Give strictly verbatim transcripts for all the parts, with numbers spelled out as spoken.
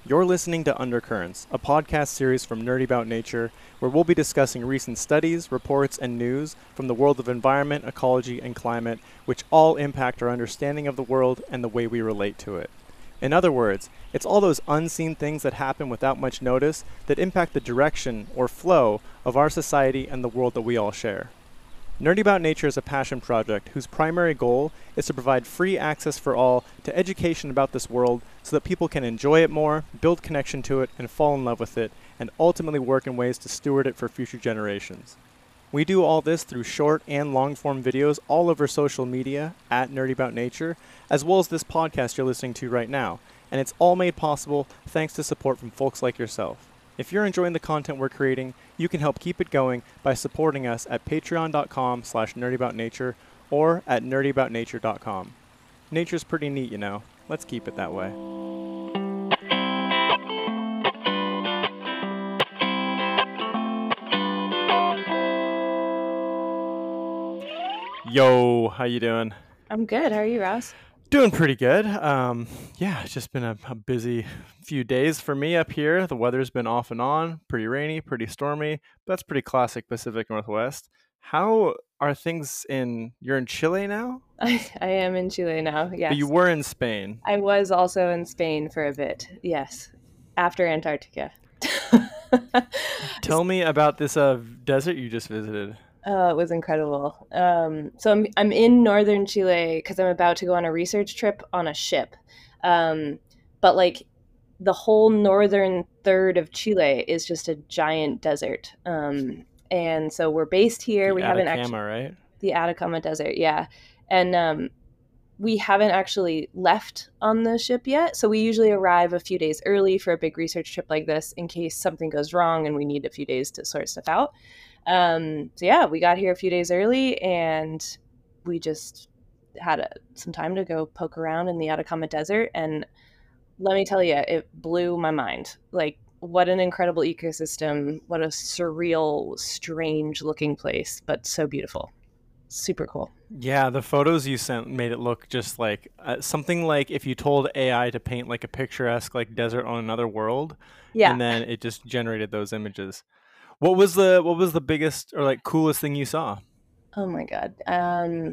You're listening to Undercurrents, a podcast series from Nerdy About Nature, where we'll be discussing recent studies, reports, and news from the world of environment, ecology, and climate, which all impact our understanding of the world and the way we relate to it. In other words, it's all those unseen things that happen without much notice that impact the direction or flow of our society and the world that we all share. Nerdy About Nature is a passion project whose primary goal is to provide free access for all to education about this world so that people can enjoy it more, build connection to it, and fall in love with it, and ultimately work in ways to steward it for future generations. We do all this through short and long-form videos all over social media at Nerdy About Nature, as well as this podcast you're listening to right now, and it's all made possible thanks to support from folks like yourself. If you're enjoying the content we're creating, you can help keep it going by supporting us at patreon.com slash nerdyboutnature or at nerdyboutnature dot com. Nature's pretty neat, you know. Let's keep it that way. Yo, how you doing? I'm good. How are you, Ross? Doing pretty good. Um, yeah, it's just been a, a busy few days for me up here. The weather's been off and on, pretty rainy, pretty stormy. But that's pretty classic Pacific Northwest. How are things in, you're in Chile now? I, I am in Chile now, yes. But you were in Spain. I was also in Spain for a bit, yes, after Antarctica. Tell me about this uh, desert you just visited. Oh, it was incredible. Um, so I'm I'm in northern Chile because I'm about to go on a research trip on a ship. Um, but like the whole northern third of Chile is just a giant desert. Um, and so we're based here. The we Atacama, haven't actually right? The Atacama Desert, yeah. And um, we haven't actually left on the ship yet. So we usually arrive a few days early for a big research trip like this in case something goes wrong and we need a few days to sort stuff out. Um, so yeah, we got here a few days early and we just had a, some time to go poke around in the Atacama Desert. And let me tell you, it blew my mind. Like, what an incredible ecosystem. What a surreal, strange looking place, but so beautiful. Super cool. Yeah, the photos you sent made it look just like uh, something like if you told A I to paint like a picturesque like desert on another world. Yeah. And then it just generated those images. What was the what was the biggest or like coolest thing you saw? Oh my god. Um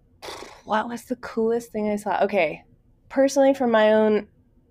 what was the coolest thing I saw? Okay. Personally, from my own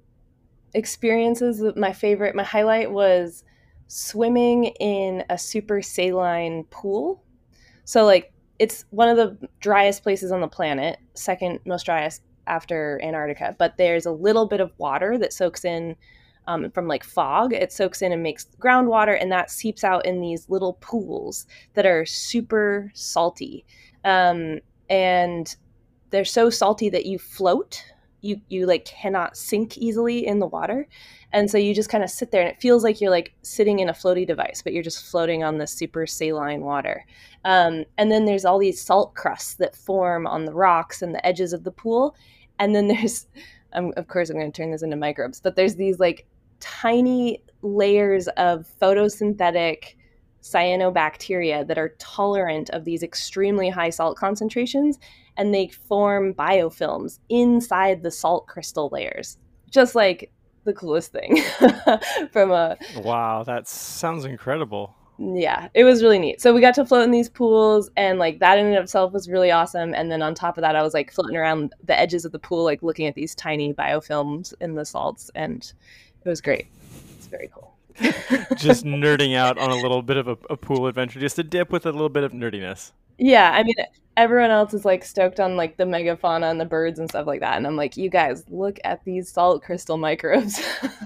experiences, my favorite, my highlight was swimming in a super saline pool. So like it's one of the driest places on the planet, second most driest after Antarctica, but there's a little bit of water that soaks in Um, from like fog. It soaks in and makes groundwater, and that seeps out in these little pools that are super salty. Um, and they're so salty that you float. You you like cannot sink easily in the water. And so you just kind of sit there and it feels like you're like sitting in a floaty device, but you're just floating on the super saline water. Um, and then there's all these salt crusts that form on the rocks and the edges of the pool. And then there's, um, of course, I'm going to turn this into microbes, but there's these like tiny layers of photosynthetic cyanobacteria that are tolerant of these extremely high salt concentrations, and they form biofilms inside the salt crystal layers. Just like the coolest thing from a... Wow, that sounds incredible. Yeah, it was really neat. So we got to float in these pools, and like that in and of itself was really awesome. And then on top of that, I was like floating around the edges of the pool, like looking at these tiny biofilms in the salts, and it was great. It's very cool. Just nerding out on a little bit of a, a pool adventure, just a dip with a little bit of nerdiness. Yeah, I mean, everyone else is like stoked on like the megafauna and the birds and stuff like that. And I'm like, you guys, look at these salt crystal microbes.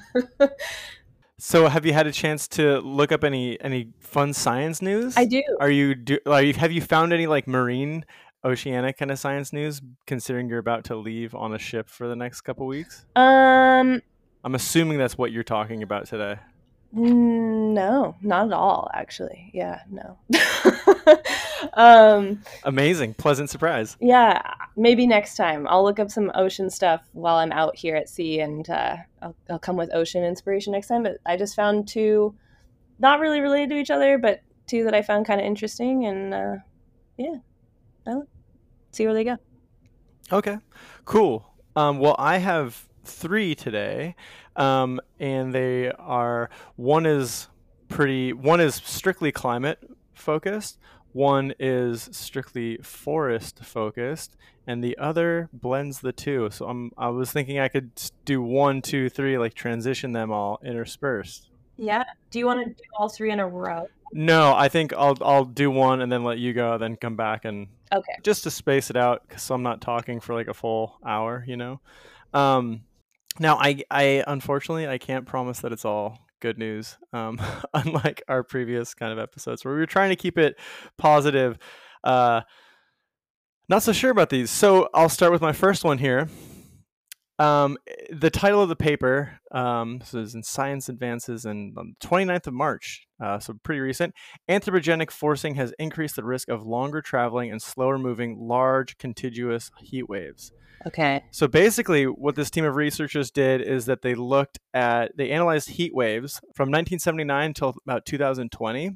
So have you had a chance to look up any any fun science news? I do. Are you do like have you found any like marine oceanic kind of science news considering you're about to leave on a ship for the next couple weeks? Um I'm assuming that's what you're talking about today. No, not at all, actually. Yeah, no. um, Amazing. Pleasant surprise. Yeah, maybe next time. I'll look up some ocean stuff while I'm out here at sea, and uh, I'll, I'll come with ocean inspiration next time. But I just found two not really related to each other, but two that I found kind of interesting, and uh, yeah, I'll see where they go. Okay, cool. Um, well, I have three today, um, and they are one is pretty one is strictly climate focused, one is strictly forest focused, and the other blends the two. So I'm I was thinking I could do one, two, three, like transition them all interspersed. Yeah. Do you want to do all three in a row? No, I think I'll I'll do one and then let you go, then come back and Okay. just to space it out, so I'm not talking for like a full hour, you know. Um, Now, I, I unfortunately I can't promise that it's all good news. Um, unlike our previous kind of episodes where we were trying to keep it positive. Uh, not so sure about these. So I'll start with my first one here. Um, the title of the paper, um, this is in Science Advances, and on the twenty-ninth of March, uh, so pretty recent. Anthropogenic forcing has increased the risk of longer traveling and slower moving large contiguous heat waves. Okay. So basically, what this team of researchers did is that they looked at, they analyzed heat waves from nineteen seventy-nine until about two thousand twenty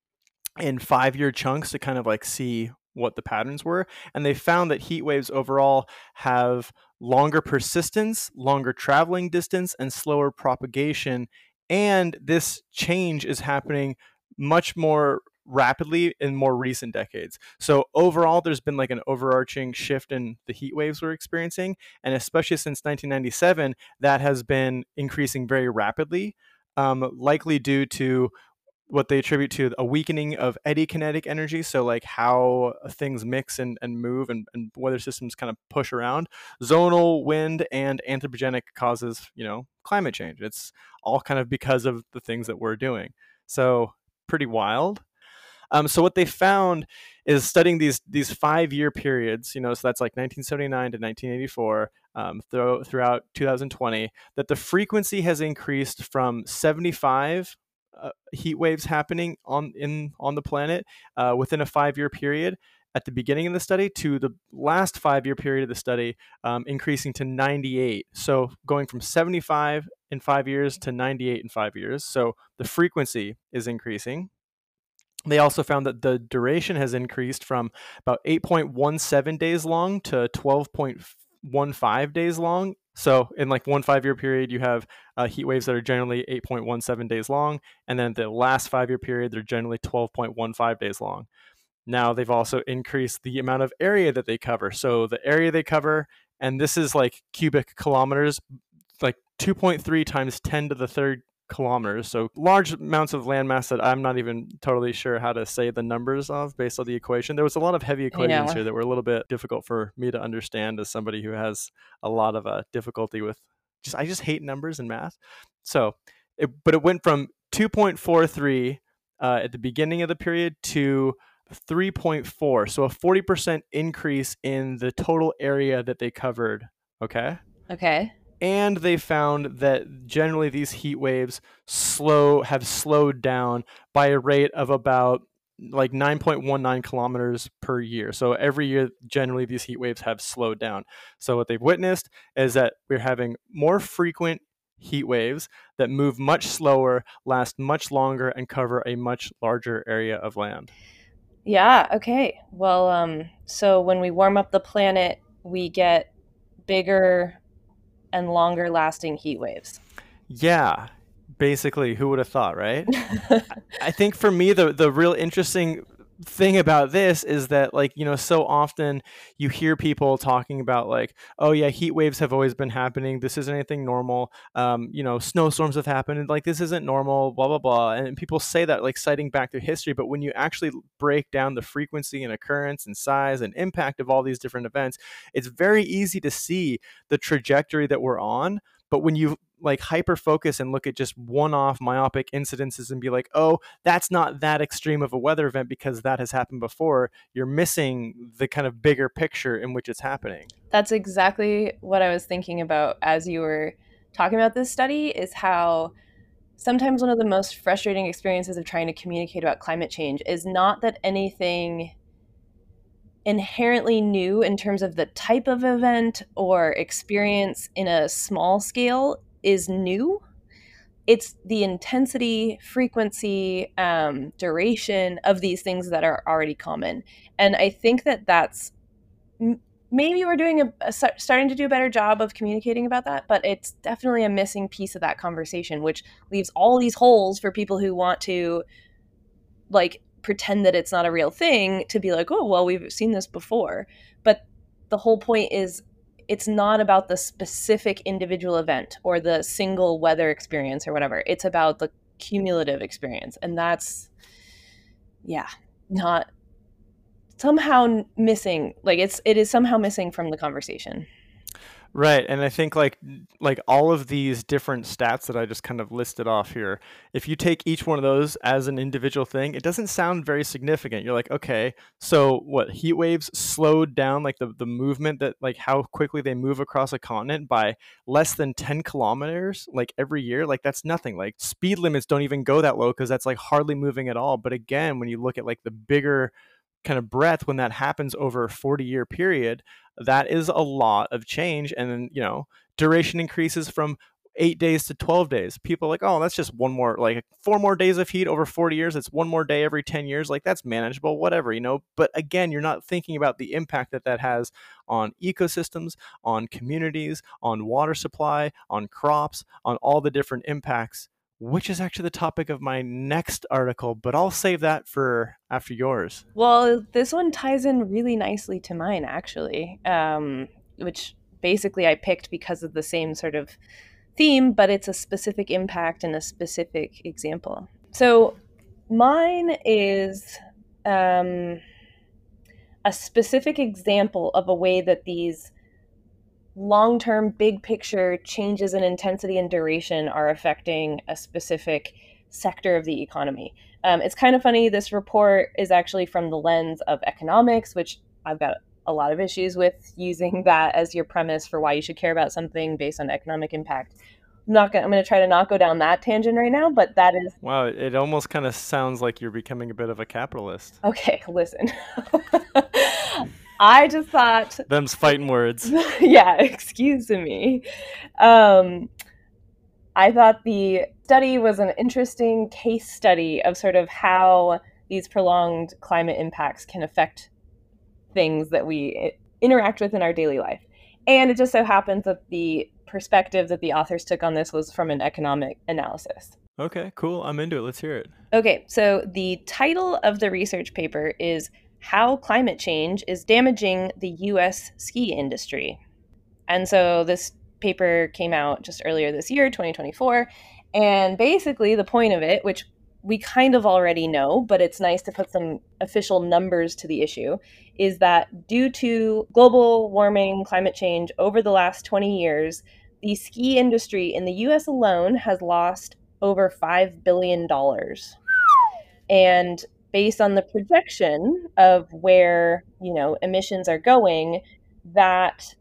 in five year chunks to kind of like see what the patterns were. And they found that heat waves overall have longer persistence, longer traveling distance, and slower propagation. And this change is happening much more rapidly in more recent decades. So overall, there's been like an overarching shift in the heat waves we're experiencing. And especially since nineteen ninety-seven, that has been increasing very rapidly, um, likely due to what they attribute to a weakening of eddy kinetic energy. So like how things mix and, and move and, and weather systems kind of push around. Zonal wind and anthropogenic causes, you know, climate change. It's all kind of because of the things that we're doing. So pretty wild. Um, so what they found is studying these these five year periods, you know, so that's like nineteen seventy-nine to nineteen eighty-four, um, th- throughout two thousand twenty, that the frequency has increased from seventy-five uh, heat waves happening on in on the planet uh, within a five year period at the beginning of the study to the last five year period of the study, um, increasing to ninety-eight. So going from seventy-five in five years to ninety-eight in five years. So the frequency is increasing. They also found that the duration has increased from about eight point one seven days long to twelve point one five days long. So in like one five-year period, you have uh, heat waves that are generally eight point one seven days long. And then the last five-year period, they're generally twelve point one five days long. Now they've also increased the amount of area that they cover. So the area they cover, and this is like cubic kilometers, like two point three times ten to the third kilometers. So large amounts of landmass that I'm not even totally sure how to say the numbers of based on the equation. There was a lot of heavy equations Yeah. here that were a little bit difficult for me to understand as somebody who has a lot of uh, difficulty with just, I just hate numbers and math. So, it, but it went from two point four three uh, at the beginning of the period to three point four. So a forty percent increase in the total area that they covered. Okay. Okay. And they found that generally these heat waves slow have slowed down by a rate of about like nine point one nine kilometers per year. So every year, generally these heat waves have slowed down. So what they've witnessed is that we're having more frequent heat waves that move much slower, last much longer, and cover a much larger area of land. Yeah. Okay. Well, um, so when we warm up the planet, we get bigger and longer lasting heat waves. Yeah, basically, who would have thought, right? I think for me, the the real interesting thing about this is that, like, you know, so often you hear people talking about like, oh yeah, heat waves have always been happening. This isn't anything normal. Um, you know, snowstorms have happened. And, like, this isn't normal, blah, blah, blah. And people say that, like, citing back through history. But when you actually break down the frequency and occurrence and size and impact of all these different events, it's very easy to see the trajectory that we're on. But when you like hyper focus and look at just one-off myopic incidences and be like, oh, that's not that extreme of a weather event because that has happened before, you're missing the kind of bigger picture in which it's happening. That's exactly what I was thinking about as you were talking about this study, is how sometimes one of the most frustrating experiences of trying to communicate about climate change is not that anything inherently new in terms of the type of event or experience in a small scale is new. It's the intensity, frequency, um, duration of these things that are already common. And I think that that's m- maybe we're doing a, a starting to do a better job of communicating about that, but it's definitely a missing piece of that conversation, which leaves all these holes for people who want to like pretend that it's not a real thing to be like, oh, well, we've seen this before. But the whole point is it's not about the specific individual event or the single weather experience or whatever. It's about the cumulative experience. And that's, yeah, not somehow missing. Like it's, it is somehow missing from the conversation. Right. And I think like like all of these different stats that I just kind of listed off here, if you take each one of those as an individual thing, it doesn't sound very significant. You're like, okay, so what, heat waves slowed down like the, the movement that like how quickly they move across a continent by less than ten kilometers like every year. Like that's nothing. Like speed limits don't even go that low because that's like hardly moving at all. But again, when you look at like the bigger kind of breadth, when that happens over a forty year period, that is a lot of change. And then, you know, duration increases from eight days to twelve days. People are like, oh, that's just one more, like four more days of heat over forty years. It's one more day every ten years. Like that's manageable, whatever, you know. But again, you're not thinking about the impact that that has on ecosystems, on communities, on water supply, on crops, on all the different impacts, which is actually the topic of my next article, but I'll save that for after yours. Well, this one ties in really nicely to mine, actually, um, which basically I picked because of the same sort of theme, but it's a specific impact and a specific example. So mine is um, a specific example of a way that these long-term big picture changes in intensity and duration are affecting a specific sector of the economy. Um, it's kind of funny. This report is actually from the lens of economics, which I've got a lot of issues with using that as your premise for why you should care about something based on economic impact. I'm not gonna, I'm going to try to not go down that tangent right now, but that is... Wow, it almost kind of sounds like you're becoming a bit of a capitalist. Okay, listen. I just thought... Them's fighting words. Yeah, excuse me. Um, I thought the study was an interesting case study of sort of how these prolonged climate impacts can affect things that we interact with in our daily life. And it just so happens that the perspective that the authors took on this was from an economic analysis. Okay, cool. I'm into it. Let's hear it. Okay, so the title of the research paper is How Climate Change is Damaging the U S Ski Industry. And so this paper came out just earlier this year, twenty twenty-four. And basically the point of it, which we kind of already know, but it's nice to put some official numbers to the issue, is that due to global warming, climate change over the last twenty years, the ski industry in the U S alone has lost over five billion dollars. And based on the projection of where, you know, emissions are going, that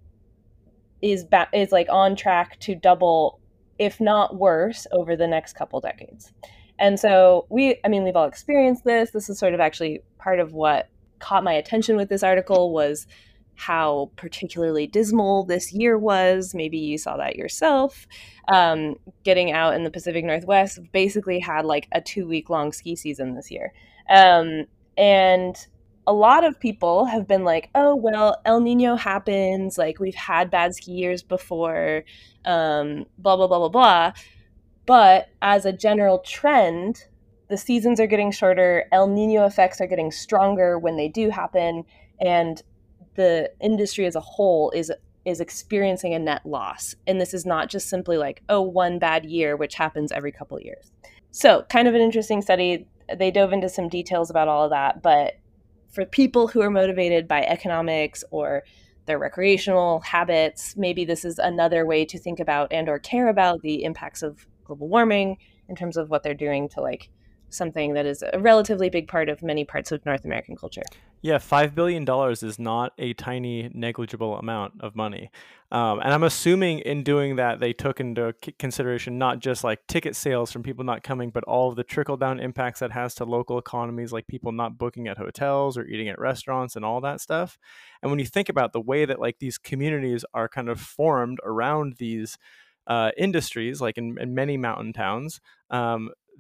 is ba- is like on track to double, if not worse, over the next couple decades. And so we, I mean, we've all experienced this. This is sort of actually part of what caught my attention with this article was how particularly dismal this year was. Maybe you saw that yourself. Um, getting out in the Pacific Northwest basically had like a two week long ski season this year. Um, and a lot of people have been like, oh, well, El Nino happens. Like we've had bad ski years before, um, blah, blah, blah, blah, blah. But as a general trend, the seasons are getting shorter. El Nino effects are getting stronger when they do happen. And the industry as a whole is is experiencing a net loss. And this is not just simply like, oh, one bad year, which happens every couple of years. So kind of an interesting study. They dove into some details about all of that. But for people who are motivated by economics or their recreational habits, maybe this is another way to think about and or care about the impacts of global warming in terms of what they're doing to like something that is a relatively big part of many parts of North American culture. Yeah, five billion dollars is not a tiny, negligible amount of money. Um, and I'm assuming in doing that, they took into consideration not just like ticket sales from people not coming, but all of the trickle-down impacts that has to local economies, like people not booking at hotels or eating at restaurants and all that stuff. And when you think about the way that like these communities are kind of formed around these uh, industries, like in, in many mountain towns, um,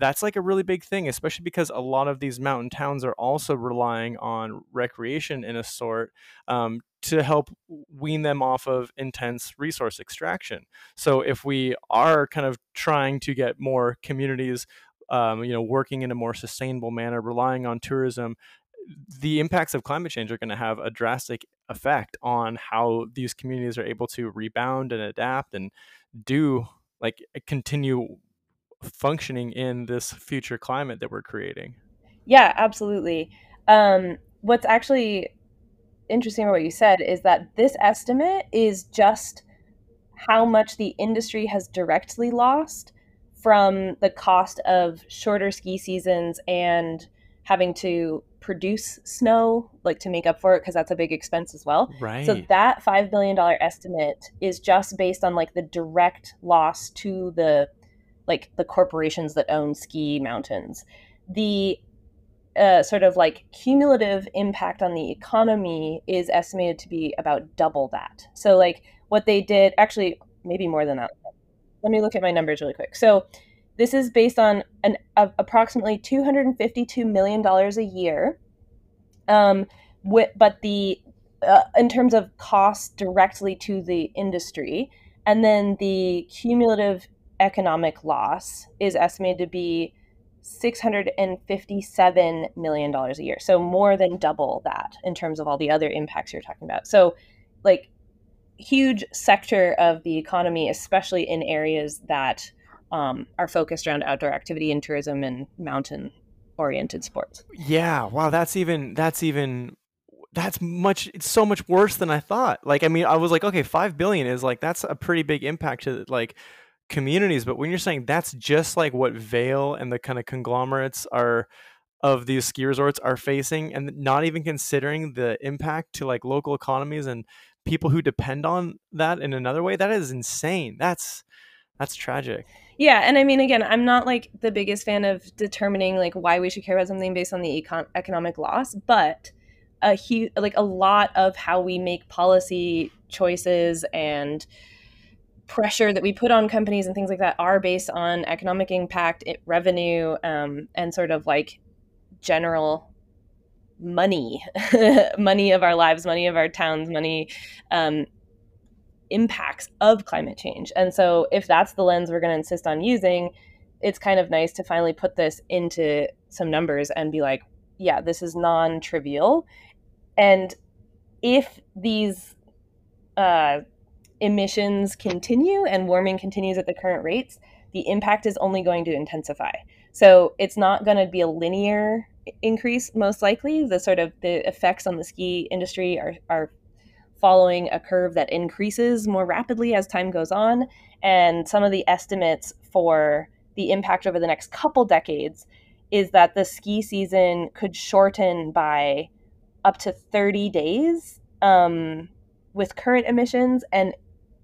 that's like a really big thing, especially because a lot of these mountain towns are also relying on recreation in a sort, um, to help wean them off of intense resource extraction. So if we are kind of trying to get more communities, um, you know, working in a more sustainable manner, relying on tourism, the impacts of climate change are going to have a drastic effect on how these communities are able to rebound and adapt and do like continue functioning in this future climate that we're creating. Yeah, absolutely. Um, what's actually interesting about what you said is that this estimate is just how much the industry has directly lost from the cost of shorter ski seasons and having to produce snow, like to make up for it, because that's a big expense as well. So Right. that five billion dollars estimate is just based on like the direct loss to the like the corporations that own ski mountains. The uh, sort of like cumulative impact on the economy is estimated to be about double that. So like what they did, actually maybe more than that. Let me look at my numbers really quick. So this is based on an uh, approximately two hundred fifty-two million dollars a year. Um, with, but the uh, in terms of cost directly to the industry, and then the cumulative economic loss is estimated to be six hundred fifty-seven million dollars a year. So more than double that in terms of all the other impacts you're talking about. So like huge sector of the economy, especially in areas that um, are focused around outdoor activity and tourism and mountain oriented sports. Yeah. Wow. That's even, that's even, that's much, it's so much worse than I thought. Like, I mean, I was like, okay, five billion is like, that's a pretty big impact to like communities. But when you're saying that's just like what Vail and the kind of conglomerates are of these ski resorts are facing, and not even considering the impact to like local economies and people who depend on that in another way, that is insane. That's, that's tragic. Yeah, and I mean, again, I'm not like the biggest fan of determining like why we should care about something based on the econ- economic loss, but a huge, like a lot of how we make policy choices and pressure that we put on companies and things like that are based on economic impact, it, revenue, um, and sort of like general money, money of our lives, money of our towns, money. Um, impacts of climate change. And so if that's the lens we're going to insist on using, it's kind of nice to finally put this into some numbers and be like, yeah, this is non-trivial. And if these uh, emissions continue and warming continues at the current rates, the impact is only going to intensify. So it's not going to be a linear increase, most likely. The sort of the effects on the ski industry are, are following a curve that increases more rapidly as time goes on. And some of the estimates for the impact over the next couple decades is that the ski season could shorten by up to thirty days um, with current emissions. And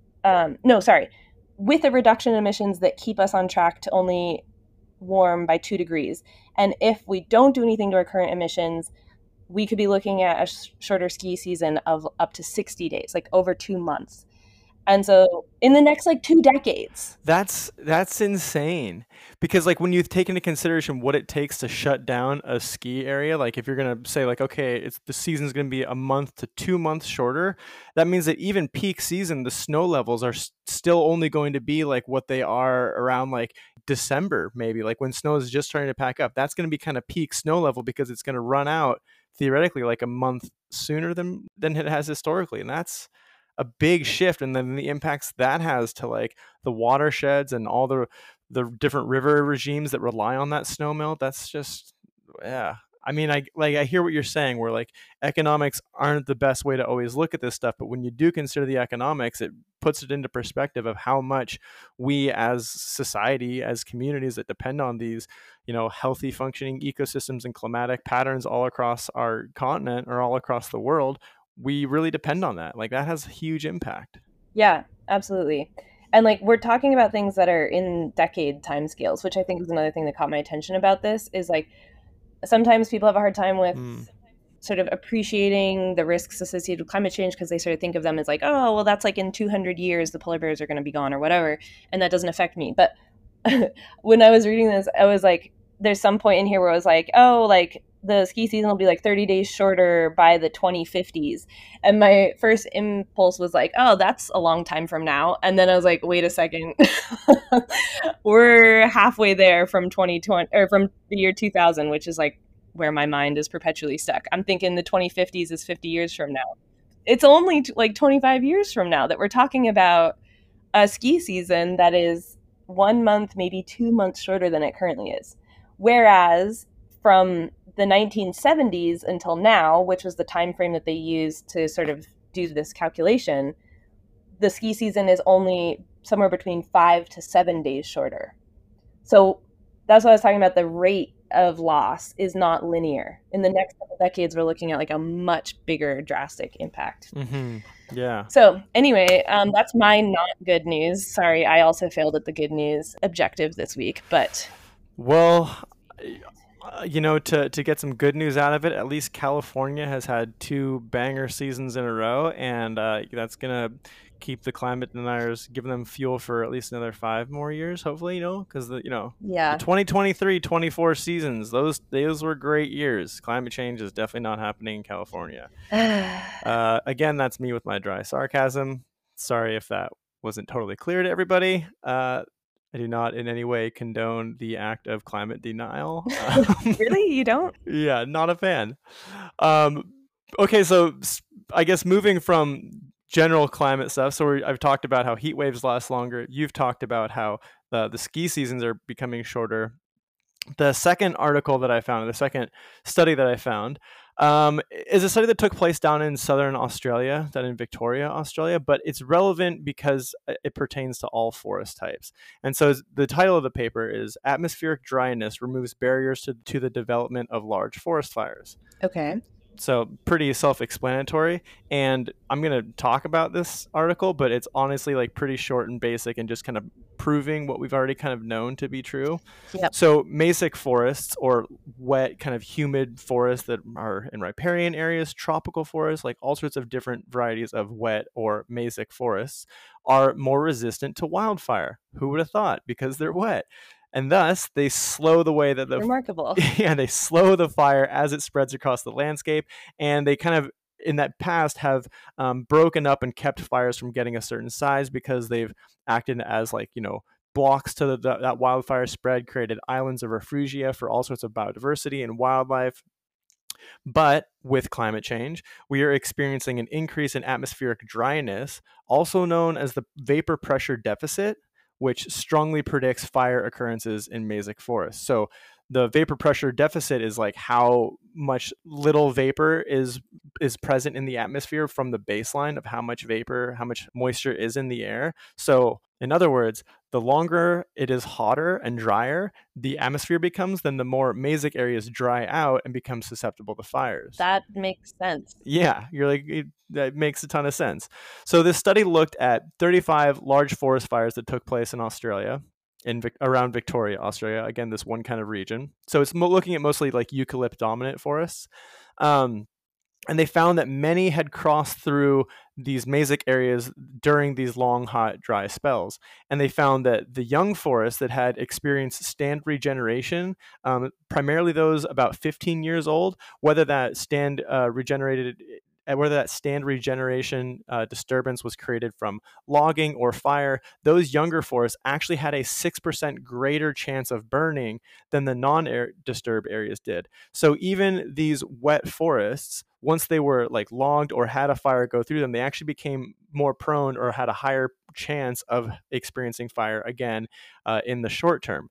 um, no, sorry, with a reduction in emissions that keep us on track to only warm by two degrees. And if we don't do anything to our current emissions, we could be looking at a sh- shorter ski season of up to sixty days, like over two months. And so in the next like two decades. That's that's insane. Because like when you take into consideration what it takes to shut down a ski area, like if you're gonna say like, okay, it's the season's gonna be a month to two months shorter, that means that even peak season, the snow levels are s- still only going to be like what they are around like December, maybe like when snow is just starting to pack up. That's gonna be kind of peak snow level because it's gonna run out theoretically like a month sooner than than it has historically, and that's a big shift. And then the impacts that has to like the watersheds and all the the different river regimes that rely on that snow melt. That's just, yeah, I mean, I like I hear what you're saying where like economics aren't the best way to always look at this stuff, but when you do consider the economics, it puts it into perspective of how much we as society, as communities that depend on these, you know, healthy functioning ecosystems and climatic patterns all across our continent or all across the world, we really depend on that. Like that has a huge impact. Yeah, absolutely. And like we're talking about things that are in decade timescales, which I think is another thing that caught my attention about this is like sometimes people have a hard time with Mm. sort of appreciating the risks associated with climate change because they sort of think of them as like, oh, well, that's like in two hundred years, the polar bears are going to be gone or whatever. And that doesn't affect me. But when I was reading this, I was like, there's some point in here where I was like, oh, like the ski season will be like thirty days shorter by the twenty fifties. And my first impulse was like, oh, that's a long time from now. And then I was like, wait a second. We're halfway there from twenty twenty or from the year two thousand, which is like where my mind is perpetually stuck. I'm thinking the twenty fifties is fifty years from now. It's only t- like twenty-five years from now that we're talking about a ski season that is one month, maybe two months shorter than it currently is. Whereas from the nineteen seventies until now, which was the time frame that they used to sort of do this calculation, the ski season is only somewhere between five to seven days shorter. So that's what I was talking about. The rate of loss is not linear. In the next couple decades, we're looking at like a much bigger, drastic impact. Mm-hmm. Yeah. So anyway, um, that's my not good news. Sorry, I also failed at the good news objective this week, but well, you know, to to get some good news out of it, at least California has had two banger seasons in a row, and uh, that's gonna keep the climate deniers, giving them fuel for at least another five more years, hopefully, you know, because the you know yeah, the twenty twenty-three twenty-four seasons, those those were great years. Climate change is definitely not happening in California. uh, again, that's me with my dry sarcasm. Sorry if that wasn't totally clear to everybody. Uh, I do not in any way condone the act of climate denial. Really? You don't? Yeah, not a fan. Um, okay, so I guess moving from general climate stuff, so we're, I've talked about how heat waves last longer. You've talked about how the, the ski seasons are becoming shorter. The second article that I found, the second study that I found, um, is a study that took place down in southern Australia, down in Victoria, Australia, but it's relevant because it pertains to all forest types. And so the title of the paper is Atmospheric Dryness Removes Barriers to, to the Development of Large Forest Fires. Okay. So pretty self-explanatory, and I'm going to talk about this article, but it's honestly like pretty short and basic and just kind of proving what we've already kind of known to be true. Yep. So mesic forests, or wet kind of humid forests that are in riparian areas, tropical forests, like all sorts of different varieties of wet or mesic forests, are more resistant to wildfire. Who would have thought? Because they're wet. And thus, they slow the way that the remarkable. Yeah, they slow the fire as it spreads across the landscape, and they kind of, in that past, have um, broken up and kept fires from getting a certain size because they've acted as like you know blocks to the, the, that wildfire spread, created islands of refugia for all sorts of biodiversity and wildlife. But with climate change, we are experiencing an increase in atmospheric dryness, also known as the vapor pressure deficit, which strongly predicts fire occurrences in mesic forests. So the vapor pressure deficit is like how much little vapor is is present in the atmosphere from the baseline of how much vapor, how much moisture is in the air. So in other words, the longer it is hotter and drier the atmosphere becomes, then the more mesic areas dry out and become susceptible to fires. That makes sense. Yeah, you're like, it, that makes a ton of sense. So this study looked at thirty-five large forest fires that took place in Australia, in around Victoria, Australia. Again, this one kind of region. So it's mo- looking at mostly like eucalypt dominant forests. Um, and they found that many had crossed through these mesic areas during these long, hot, dry spells. And they found that the young forests that had experienced stand regeneration, um, primarily those about fifteen years old, whether that stand uh, regenerated whether that stand regeneration uh, disturbance was created from logging or fire, those younger forests actually had a six percent greater chance of burning than the non-disturbed areas did. So even these wet forests, once they were like logged or had a fire go through them, they actually became more prone or had a higher chance of experiencing fire again uh, in the short term.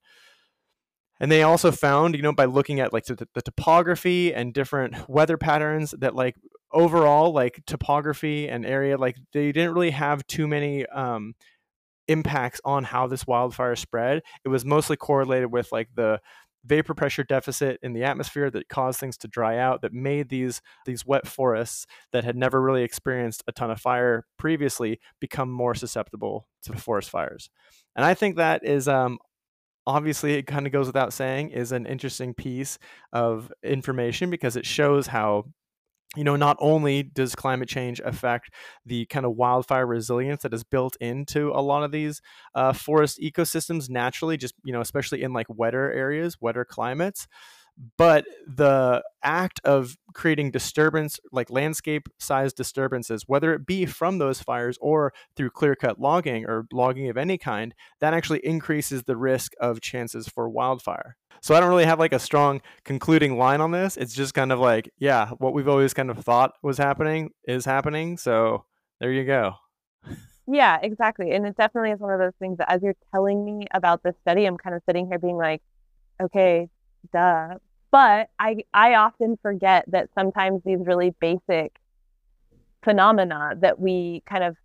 And they also found, you know, by looking at like the, the topography and different weather patterns, that like overall, like topography and area, like they didn't really have too many um, impacts on how this wildfire spread. It was mostly correlated with like the vapor pressure deficit in the atmosphere that caused things to dry out, that made these these wet forests that had never really experienced a ton of fire previously become more susceptible to forest fires. And I think that is um, obviously, it kind of goes without saying, is an interesting piece of information because it shows how you know, not only does climate change affect the kind of wildfire resilience that is built into a lot of these uh, forest ecosystems naturally, just, you know, especially in like wetter areas, wetter climates, but the act of creating disturbance, like landscape sized disturbances, whether it be from those fires or through clear cut logging or logging of any kind, that actually increases the risk of chances for wildfire. So I don't really have like a strong concluding line on this. It's just kind of like, yeah, what we've always kind of thought was happening is happening. So there you go. Yeah, exactly. And it definitely is one of those things that as you're telling me about this study, I'm kind of sitting here being like, okay, duh. But I I often forget that sometimes these really basic phenomena that we kind of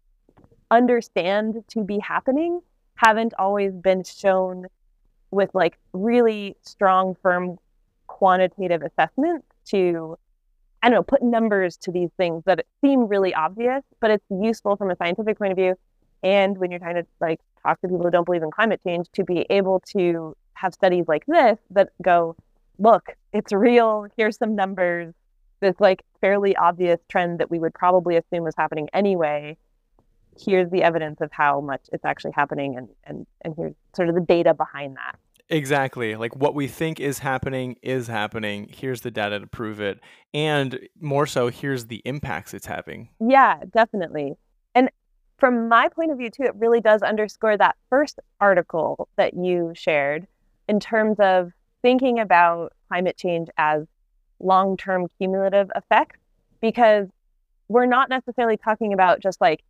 understand to be happening haven't always been shown with like really strong, firm quantitative assessment to, I don't know, put numbers to these things that seem really obvious, but it's useful from a scientific point of view. And when you're trying to like talk to people who don't believe in climate change, to be able to have studies like this that go, look, it's real, here's some numbers, this like fairly obvious trend that we would probably assume was happening anyway. Here's the evidence of how much it's actually happening, and and and here's sort of the data behind that. Exactly. Like what we think is happening is happening. Here's the data to prove it. And more so, here's the impacts it's having. Yeah, definitely. And from my point of view, too, it really does underscore that first article that you shared in terms of thinking about climate change as long-term cumulative effects, because we're not necessarily talking about just like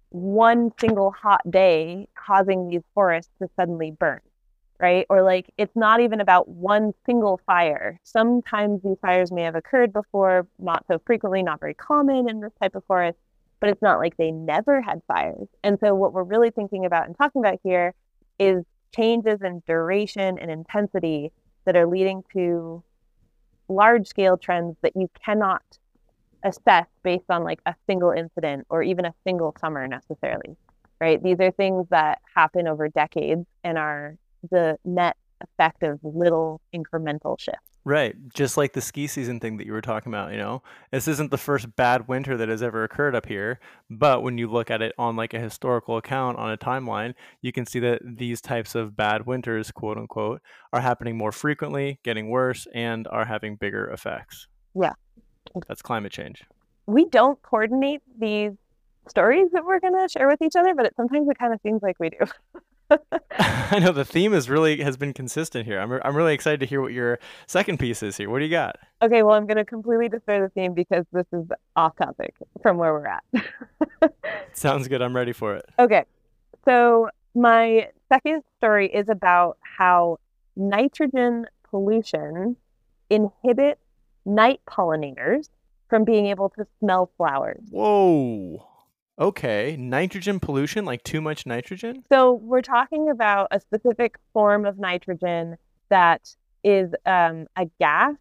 one single hot day causing these forests to suddenly burn, right? Or like it's not even about one single fire. Sometimes these fires may have occurred before, not so frequently, not very common in this type of forest, but it's not like they never had fires. And so what we're really thinking about and talking about here is changes in duration and intensity that are leading to large scale trends that you cannot assess based on like a single incident or even a single summer necessarily, right? These are things that happen over decades and are the net effect of little incremental shifts. Right. Just like the ski season thing that you were talking about, you know, this isn't the first bad winter that has ever occurred up here. But when you look at it on like a historical account on a timeline, you can see that these types of bad winters, quote unquote, are happening more frequently, getting worse, and are having bigger effects. Yeah. That's climate change. We don't coordinate these stories that we're going to share with each other, but it, sometimes it kind of seems like we do. I know the theme is really has been consistent here. I'm re- I'm really excited to hear what your second piece is here. What do you got? Okay, well, I'm going to completely destroy the theme because this is off topic from where we're at. Sounds good. I'm ready for it. Okay, so my second story is about how nitrogen pollution inhibits night pollinators from being able to smell flowers. Whoa. Okay, nitrogen pollution, like too much nitrogen? So we're talking about a specific form of nitrogen that is um, a gas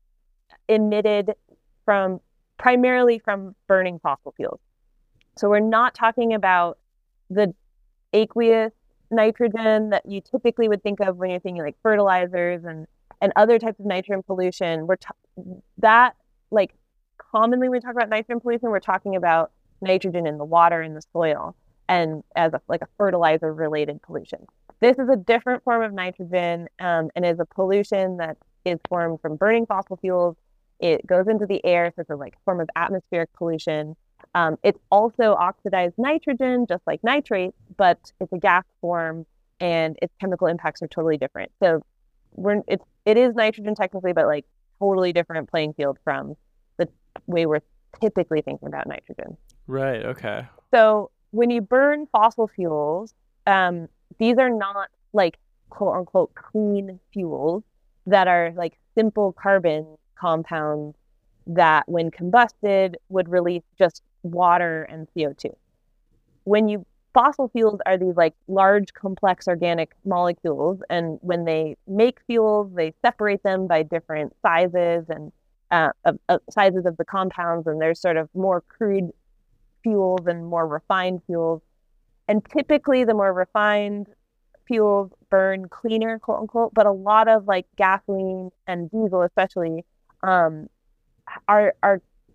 emitted from primarily from burning fossil fuels. So we're not talking about the aqueous nitrogen that you typically would think of when you're thinking like fertilizers and, and other types of nitrogen pollution. We're t- that like commonly when we talk about nitrogen pollution, we're talking about nitrogen in the water, in the soil, and as a, like a fertilizer related pollution. This is a different form of nitrogen um, and is a pollution that is formed from burning fossil fuels. It goes into the air, so it's a like form of atmospheric pollution. Um, it's also oxidized nitrogen, just like nitrates, but it's a gas form and its chemical impacts are totally different. So we're it's it is nitrogen technically, but like totally different playing field from the way we're typically thinking about nitrogen. Right. Okay. So when you burn fossil fuels, um, these are not like quote unquote clean fuels that are like simple carbon compounds that when combusted would release just water and C O two. When you fossil fuels are these like large complex organic molecules, and when they make fuels, they separate them by different sizes and uh, of, of sizes of the compounds, and there's sort of more crude fuels and more refined fuels. And typically the more refined fuels burn cleaner, quote unquote, but a lot of like gasoline and diesel especially um, are are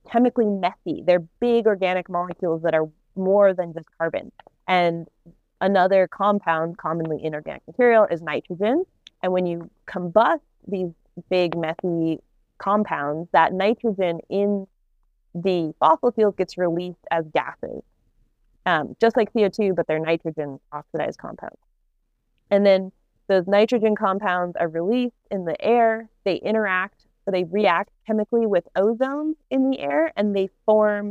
chemically messy. They're big organic molecules that are more than just carbon. And another compound commonly in organic material is nitrogen. And when you combust these big messy compounds, that nitrogen in the fossil fuels gets released as gases, um, just like C O two, but they're nitrogen oxidized compounds. And then those nitrogen compounds are released in the air. They interact, so they react chemically with ozone in the air, and they form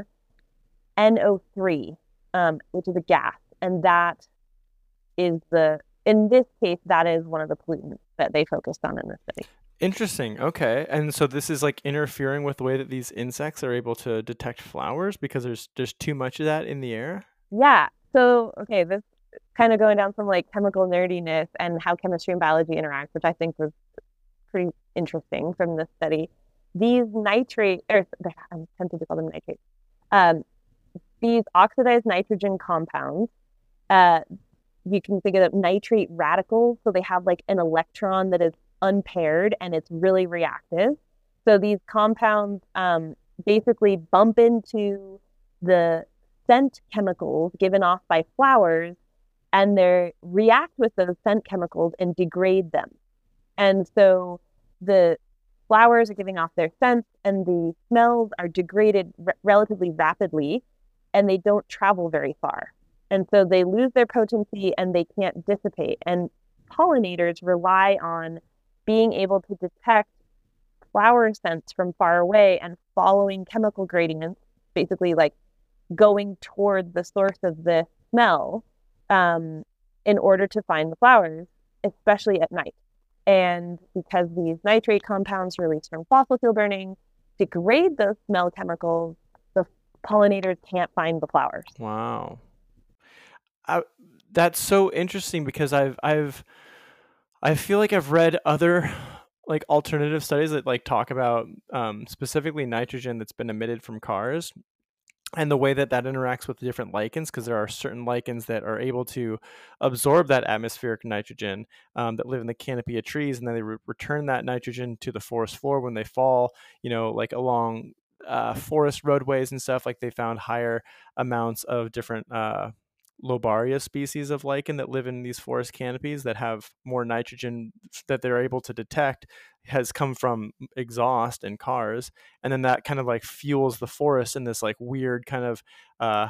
N O three, um, which is a gas. And that is the, in this case, that is one of the pollutants that they focused on in this study. Interesting. Okay. And so this is like interfering with the way that these insects are able to detect flowers because there's there's too much of that in the air? Yeah. So, okay, this kind of going down some like chemical nerdiness and how chemistry and biology interact, which I think was pretty interesting from this study. These nitrate, or I'm tempted to call them nitrates, um, these oxidized nitrogen compounds, uh, you can think of them nitrate radicals. So they have like an electron that is unpaired and it's really reactive. So these compounds um, basically bump into the scent chemicals given off by flowers, and they react with those scent chemicals and degrade them. And so the flowers are giving off their scents and the smells are degraded re- relatively rapidly, and they don't travel very far. And so they lose their potency and they can't dissipate. And pollinators rely on being able to detect flower scents from far away and following chemical gradients, basically like going toward the source of the smell, um, in order to find the flowers, especially at night. And because these nitrate compounds released from fossil fuel burning degrade those smell chemicals, the pollinators can't find the flowers. Wow. I, that's so interesting because I've I've I feel like I've read other like alternative studies that like talk about um, specifically nitrogen that's been emitted from cars and the way that that interacts with the different lichens, because there are certain lichens that are able to absorb that atmospheric nitrogen um, that live in the canopy of trees, and then they re- return that nitrogen to the forest floor when they fall, you know, like along uh, forest roadways and stuff. Like they found higher amounts of different uh, lobaria species of lichen that live in these forest canopies that have more nitrogen that they're able to detect has come from exhaust in cars, and then that kind of like fuels the forest in this like weird kind of uh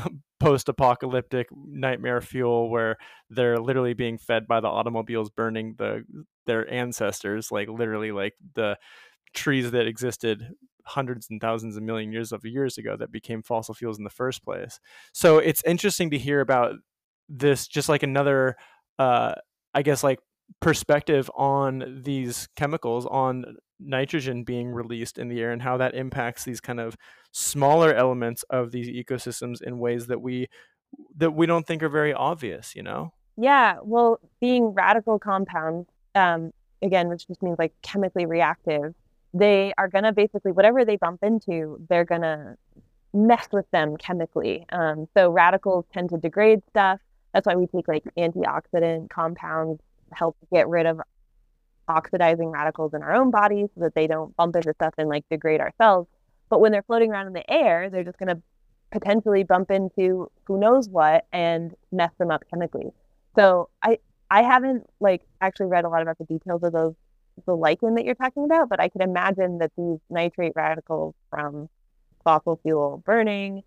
post-apocalyptic nightmare fuel where they're literally being fed by the automobiles burning the their ancestors, like literally like the trees that existed hundreds and thousands of million years of years ago that became fossil fuels in the first place. So it's interesting to hear about this, just like another uh I guess like perspective on these chemicals, on nitrogen being released in the air and how that impacts these kind of smaller elements of these ecosystems in ways that we that we don't think are very obvious, you know? Yeah, well, being radical compounds, um, again, which just means like chemically reactive, they are gonna basically whatever they bump into, they're gonna mess with them chemically. Um, so radicals tend to degrade stuff. That's why we take like antioxidant compounds, help get rid of oxidizing radicals in our own bodies so that they don't bump into stuff and like degrade our cells. But when they're floating around in the air, they're just gonna potentially bump into who knows what and mess them up chemically. So I I haven't like actually read a lot about the details of those the lichen that you're talking about, but I can imagine that these nitrate radicals from fossil fuel burning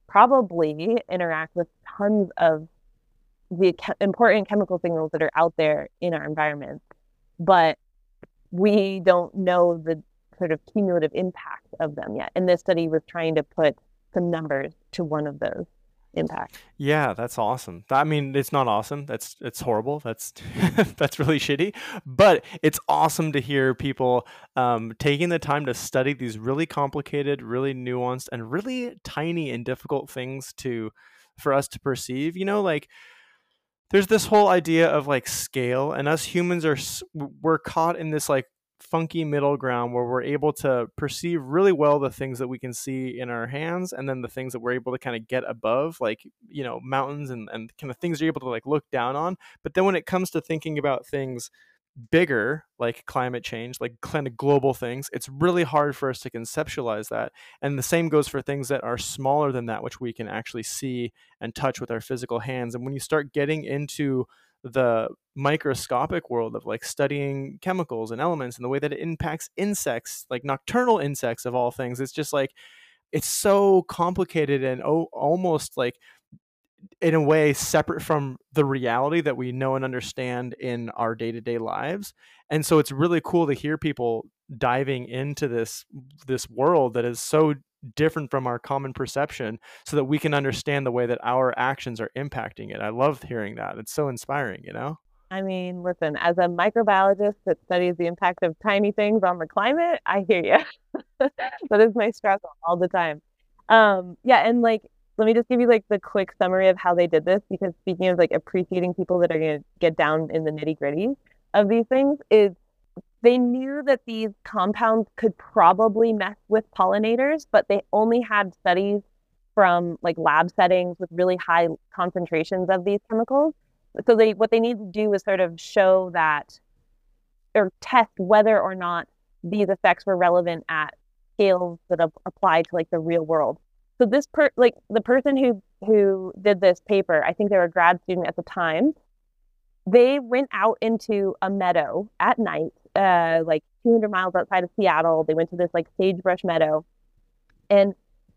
probably interact with tons of the ke- important chemical signals that are out there in our environment, but we don't know the sort of cumulative impact of them yet. And this study was trying to put some numbers to one of those impacts. Yeah, that's awesome. I mean, it's not awesome. That's it's horrible. That's that's really shitty. But it's awesome to hear people um, taking the time to study these really complicated, really nuanced, and really tiny and difficult things to for us to perceive. You know, like there's this whole idea of like scale, and us humans are we're caught in this like funky middle ground where we're able to perceive really well the things that we can see in our hands, and then the things that we're able to kind of get above, like, you know, mountains and, and kind of things you're able to like look down on. But then when it comes to thinking about things bigger, like climate change, like kind of global things, it's really hard for us to conceptualize that. And the same goes for things that are smaller than that, which we can actually see and touch with our physical hands. And when you start getting into the microscopic world of like studying chemicals and elements and the way that it impacts insects, like nocturnal insects of all things, it's just like, it's so complicated and oh, almost like in a way separate from the reality that we know and understand in our day-to-day lives. And so it's really cool to hear people diving into this this world that is so different from our common perception so that we can understand the way that our actions are impacting it. I love hearing that. It's so inspiring, you know? I mean, listen, as a microbiologist that studies the impact of tiny things on the climate, I hear you. That is my struggle all the time. Um, yeah, and like, let me just give you like the quick summary of how they did this, because speaking of like appreciating people that are going to get down in the nitty gritty of these things, is they knew that these compounds could probably mess with pollinators, but they only had studies from like lab settings with really high concentrations of these chemicals. So they what they need to do is sort of show that or test whether or not these effects were relevant at scales that apply to like the real world. So this per like the person who who did this paper, I think they were a grad student at the time, they went out into a meadow at night, uh, like two hundred miles outside of Seattle. They went to this like sagebrush meadow and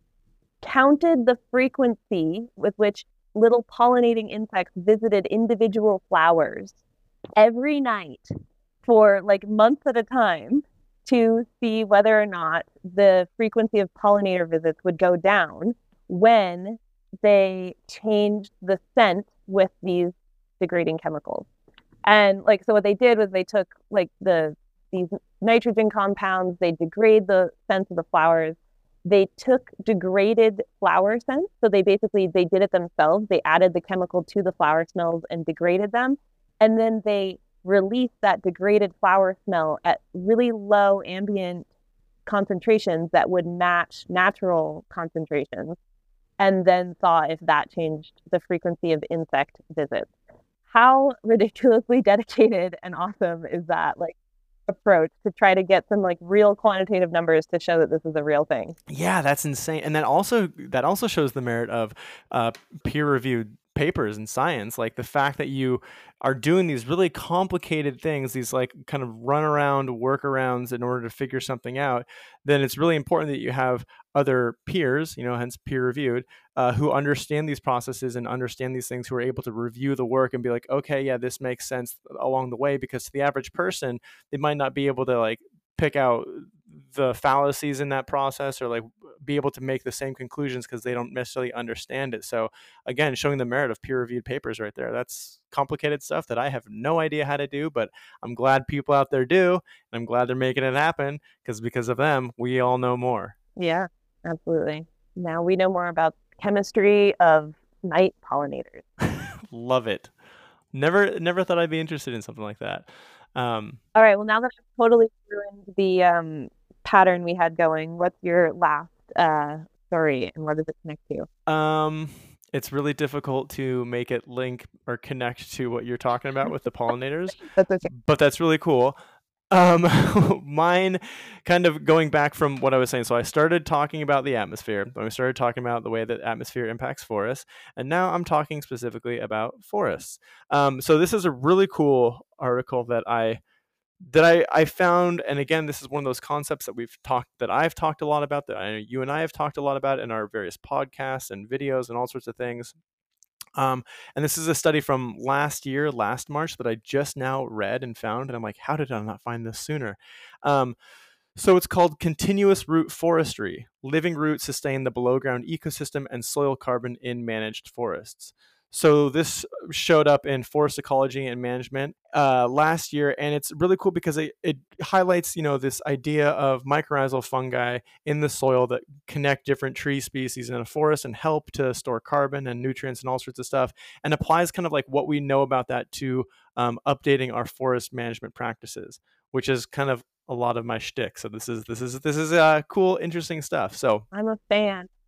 counted the frequency with which little pollinating insects visited individual flowers every night for like months at a time to see whether or not the frequency of pollinator visits would go down when they changed the scent with these degrading chemicals. And like, so what they did was they took like the these nitrogen compounds, they degrade the scents of the flowers. They took degraded flower scents. So they basically, they did it themselves. They added the chemical to the flower smells and degraded them. And then they released that degraded flower smell at really low ambient concentrations that would match natural concentrations, and then saw if that changed the frequency of insect visits. How ridiculously dedicated and awesome is that? Like, approach to try to get some like real quantitative numbers to show that this is a real thing. Yeah, that's insane. And that also that also shows the merit of uh, peer-reviewed papers in science, like the fact that you are doing these really complicated things, these like kind of run around workarounds in order to figure something out. Then it's really important that you have other peers, you know, hence peer reviewed, uh, who understand these processes and understand these things, who are able to review the work and be like, okay, yeah, this makes sense along the way. Because to the average person, they might not be able to like pick out the fallacies in that process or like be able to make the same conclusions because they don't necessarily understand it. So again, showing the merit of peer-reviewed papers right there. That's complicated stuff that I have no idea how to do, but I'm glad people out there do, and I'm glad they're making it happen, because because of them, we all know more. Yeah, absolutely. Now we know more about chemistry of night pollinators. Love it. Never never thought I'd be interested in something like that. Um, All right. Well, now that I've totally ruined the um, pattern we had going, what's your last uh, story and what does it connect to? Um, it's really difficult to make it link or connect to what you're talking about with the pollinators. That's okay. But that's really cool. Um, mine kind of going back from what I was saying. So I started talking about the atmosphere. Then we started talking about the way that atmosphere impacts forests. And now I'm talking specifically about forests. Um, so this is a really cool article that I that I, I found. And again, this is one of those concepts that we've talked, that I've talked a lot about, that I know you and I have talked a lot about in our various podcasts and videos and all sorts of things. Um, and this is a study from last year, last March, that I just now read and found. And I'm like, how did I not find this sooner? Um, so it's called Continuous Root Forestry. Living roots sustain the below ground ecosystem and soil carbon in managed forests. So this showed up in Forest Ecology and Management uh, last year, and it's really cool because it, it highlights, you know, this idea of mycorrhizal fungi in the soil that connect different tree species in a forest and help to store carbon and nutrients and all sorts of stuff, and applies kind of like what we know about that to um, updating our forest management practices, which is kind of a lot of my shtick. So this is this is this is uh, cool, interesting stuff. So I'm a fan.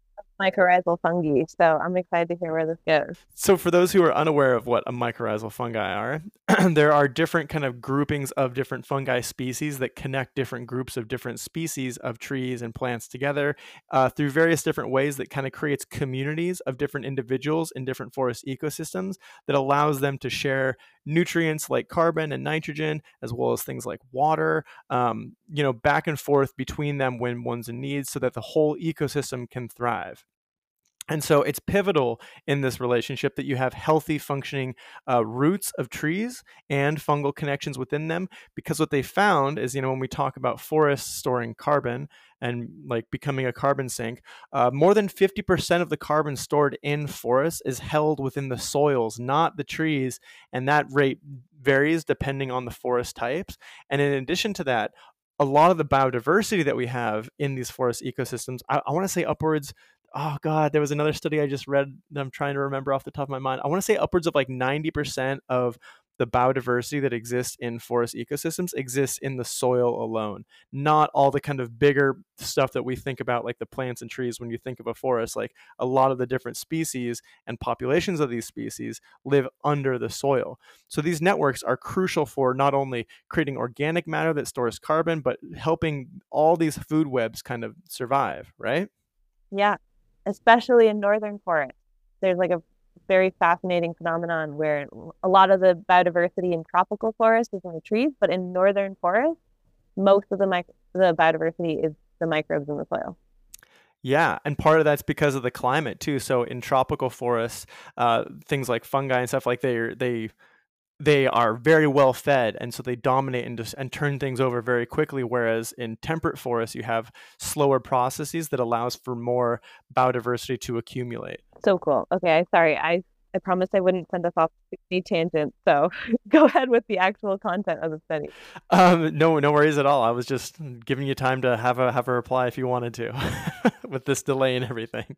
mycorrhizal fungi. So I'm excited to hear where this goes. So for those who are unaware of what a mycorrhizal fungi are, there are different kind of groupings of different fungi species that connect different groups of different species of trees and plants together uh, through various different ways that kind of creates communities of different individuals in different forest ecosystems that allows them to share nutrients like carbon and nitrogen, as well as things like water, um, you know, back and forth between them when one's in need so that the whole ecosystem can thrive. And so it's pivotal in this relationship that you have healthy functioning uh, roots of trees and fungal connections within them, because what they found is, you know, when we talk about forests storing carbon and like becoming a carbon sink, uh, more than fifty percent of the carbon stored in forests is held within the soils, not the trees. And that rate varies depending on the forest types. And in addition to that, a lot of the biodiversity that we have in these forest ecosystems, I, I want to say upwards, oh God, there was another study I just read that I'm trying to remember off the top of my mind. I want to say upwards of like ninety percent of the biodiversity that exists in forest ecosystems exists in the soil alone, not all the kind of bigger stuff that we think about, like the plants and trees when you think of a forest. Like a lot of the different species and populations of these species live under the soil. So these networks are crucial for not only creating organic matter that stores carbon, but helping all these food webs kind of survive, right? Yeah, especially in northern forests. There's like a very fascinating phenomenon where a lot of the biodiversity in tropical forests is in the trees, but in northern forests, most of the mic- the biodiversity is the microbes in the soil. Yeah, and part of that's because of the climate too. So in tropical forests, uh, things like fungi and stuff, like they they they are very well fed, and so they dominate and just and turn things over very quickly. Whereas in temperate forests, you have slower processes that allows for more biodiversity to accumulate. So cool. Okay, sorry, I I promised I wouldn't send us off any tangents. So go ahead with the actual content of the study. Um, no, no worries at all. I was just giving you time to have a have a reply if you wanted to, with this delay and everything.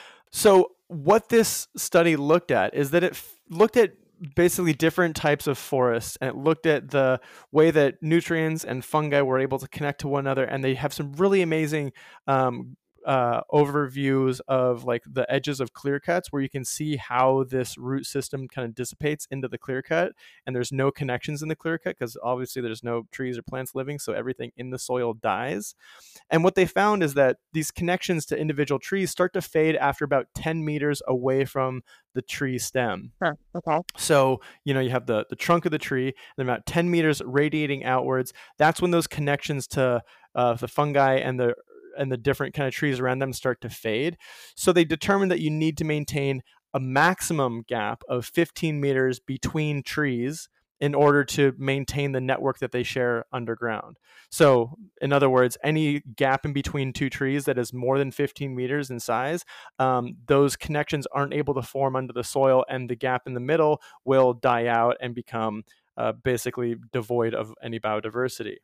So what this study looked at is that it f- looked at basically different types of forests, and it looked at the way that nutrients and fungi were able to connect to one another. And they have some really amazing um, uh, overviews of like the edges of clear cuts where you can see how this root system kind of dissipates into the clear cut, and there's no connections in the clear cut because obviously there's no trees or plants living, so everything in the soil dies. And what they found is that these connections to individual trees start to fade after about ten meters away from the tree stem. Huh, okay. So, you know, you have the, the trunk of the tree, and about ten meters radiating outwards. That's when those connections to uh, the fungi and the and the different kind of trees around them start to fade. So they determined that you need to maintain a maximum gap of fifteen meters between trees in order to maintain the network that they share underground. So in other words, any gap in between two trees that is more than fifteen meters in size, um, those connections aren't able to form under the soil, and the gap in the middle will die out and become uh, basically devoid of any biodiversity.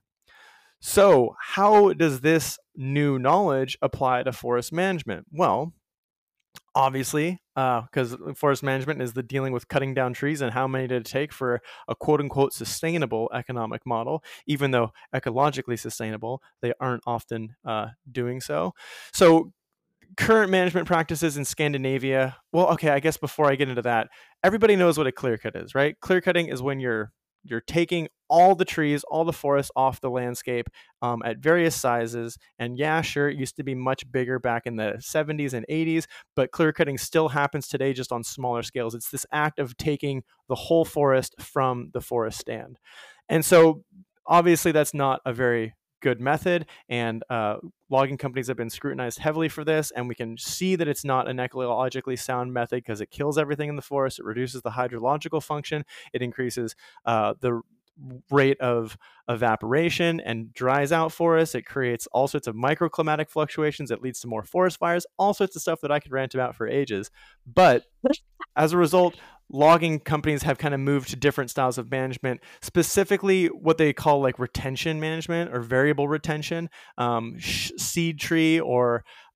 So how does this new knowledge apply to forest management? Well, obviously, because uh, forest management is the dealing with cutting down trees and how many did it take for a quote unquote sustainable economic model, even though ecologically sustainable, they aren't often uh, doing so. So current management practices in Scandinavia, well, okay, I guess before I get into that, everybody knows what a clear cut is, right? Clear cutting is when you're you're taking all the trees, all the forests off the landscape um, at various sizes. And yeah, sure, it used to be much bigger back in the seventies and eighties, but clear cutting still happens today, just on smaller scales. It's this act of taking the whole forest from the forest stand. And so obviously that's not a very good method, and uh, logging companies have been scrutinized heavily for this, and we can see that it's not an ecologically sound method because it kills everything in the forest, it reduces the hydrological function, it increases uh, the rate of evaporation and dries out forests, it creates all sorts of microclimatic fluctuations, it leads to more forest fires, all sorts of stuff that I could rant about for ages. But as a result, logging companies have kind of moved to different styles of management, specifically what they call like retention management or variable retention, um, sh- seed tree or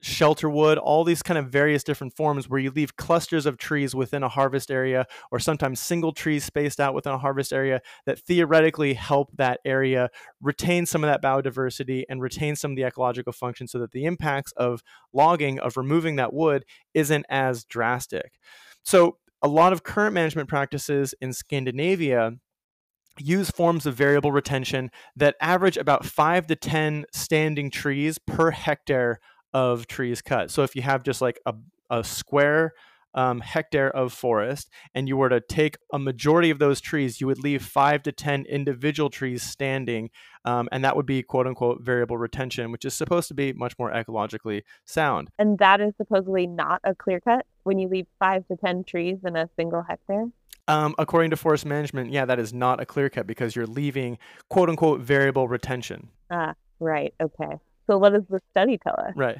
shelter wood, all these kind of various different forms where you leave clusters of trees within a harvest area, or sometimes single trees spaced out within a harvest area that theoretically help that area retain some of that biodiversity and retain some of the ecological function so that the impacts of logging, of removing that wood, isn't as drastic. So a lot of current management practices in Scandinavia use forms of variable retention that average about five to ten standing trees per hectare of trees cut. So if you have just like a, a square um, hectare of forest and you were to take a majority of those trees, you would leave five to ten individual trees standing. Um, and that would be quote unquote variable retention, which is supposed to be much more ecologically sound. And that is supposedly not a clear cut when you leave five to ten trees in a single hectare? Um, according to forest management, yeah, that is not a clear cut because you're leaving quote unquote variable retention. Ah, right. Okay. So what does the study tell us? Right.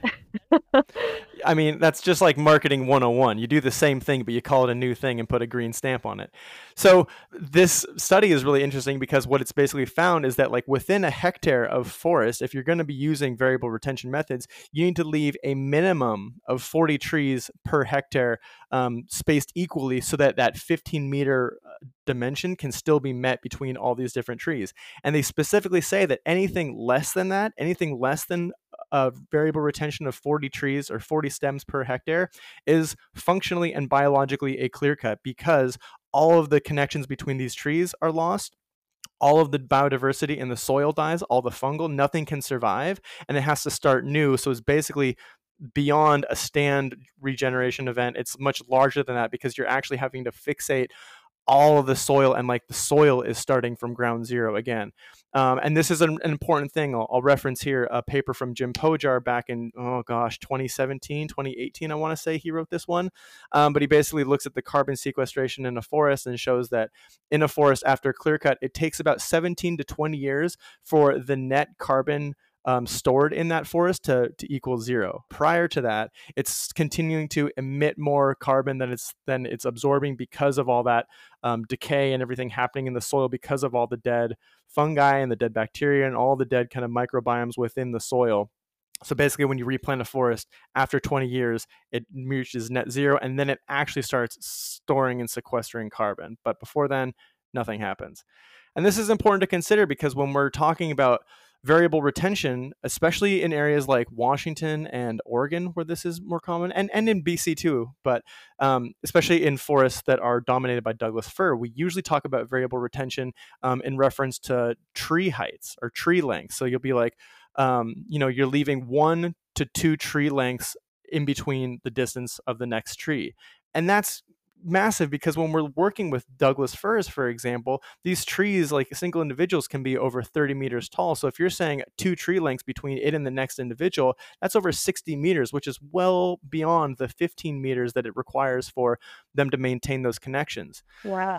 I mean, that's just like marketing one oh one. You do the same thing, but you call it a new thing and put a green stamp on it. So this study is really interesting because what it's basically found is that like within a hectare of forest, if you're going to be using variable retention methods, you need to leave a minimum of forty trees per hectare um, spaced equally so that that fifteen meter dimension can still be met between all these different trees. And they specifically say that anything less than that, anything less than a variable retention of forty trees or forty stems per hectare is functionally and biologically a clear cut because all of the connections between these trees are lost. All of the biodiversity in the soil dies, all the fungal, nothing can survive, and it has to start new. So it's basically beyond a stand regeneration event. It's much larger than that because you're actually having to fixate all of the soil, and like the soil is starting from ground zero again. Um, and this is an, an important thing. I'll, I'll reference here a paper from Jim Pojar back in, oh gosh, twenty seventeen, twenty eighteen, I want to say he wrote this one. Um, but he basically looks at the carbon sequestration in a forest and shows that in a forest after clear cut, it takes about seventeen to twenty years for the net carbon Um, stored in that forest to, to equal zero. Prior to that, it's continuing to emit more carbon than it's than it's absorbing because of all that um, decay and everything happening in the soil because of all the dead fungi and the dead bacteria and all the dead kind of microbiomes within the soil. So basically, when you replant a forest, after twenty years, it reaches net zero, and then it actually starts storing and sequestering carbon. But before then, nothing happens. And this is important to consider because when we're talking about variable retention, especially in areas like Washington and Oregon, where this is more common, and, and in B C too, but um, especially in forests that are dominated by Douglas fir, we usually talk about variable retention um, in reference to tree heights or tree lengths. So you'll be like, um, you know, you're leaving one to two tree lengths in between the distance of the next tree. And that's massive because when we're working with Douglas firs, for example, these trees, like single individuals, can be over thirty meters tall. So if you're saying two tree lengths between it and the next individual, that's over sixty meters, which is well beyond the fifteen meters that it requires for them to maintain those connections. Wow.